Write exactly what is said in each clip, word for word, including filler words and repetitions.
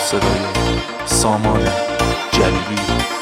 صدای سامان جلیلی.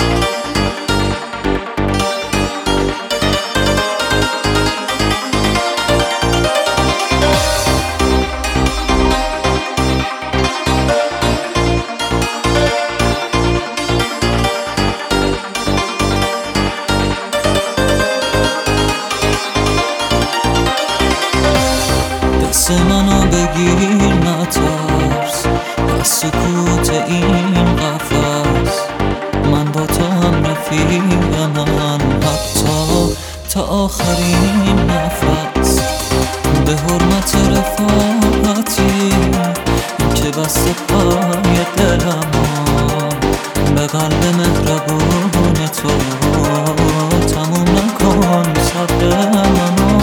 دست منو بگیر نترس از سکوت این قفس، من با تو هم رفیق من حتی تا آخرین نفس. به حرمت رفاقتی که بسته پای دلم، به قلب مهربون تو تموم نکن صبر منو.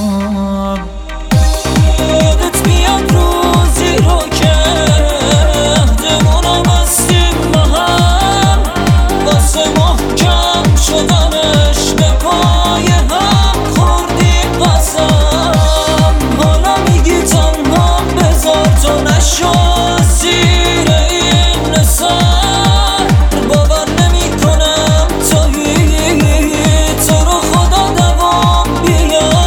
یادت میاد روزی رو که عهدمونو بستیم با هم، واسه محکم شدنش به پای هم خوردیم قسم. حالا میگی تنها بذار تو نشو زیر این نسر، باور نمی کنم تویی تو رو خدا دوام بیار.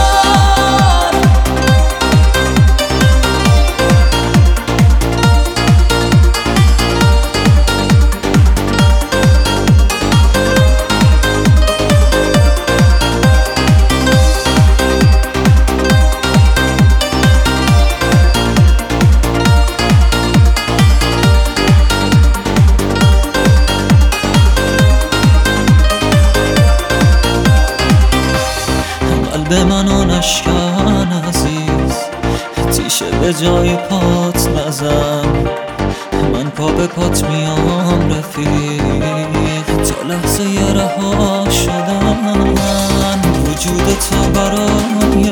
قلب منو نشکن عزیز، تیشه به جای پات نزن. من پا به پات میام رفیق تا لحظه رها شدن. وجود تو برای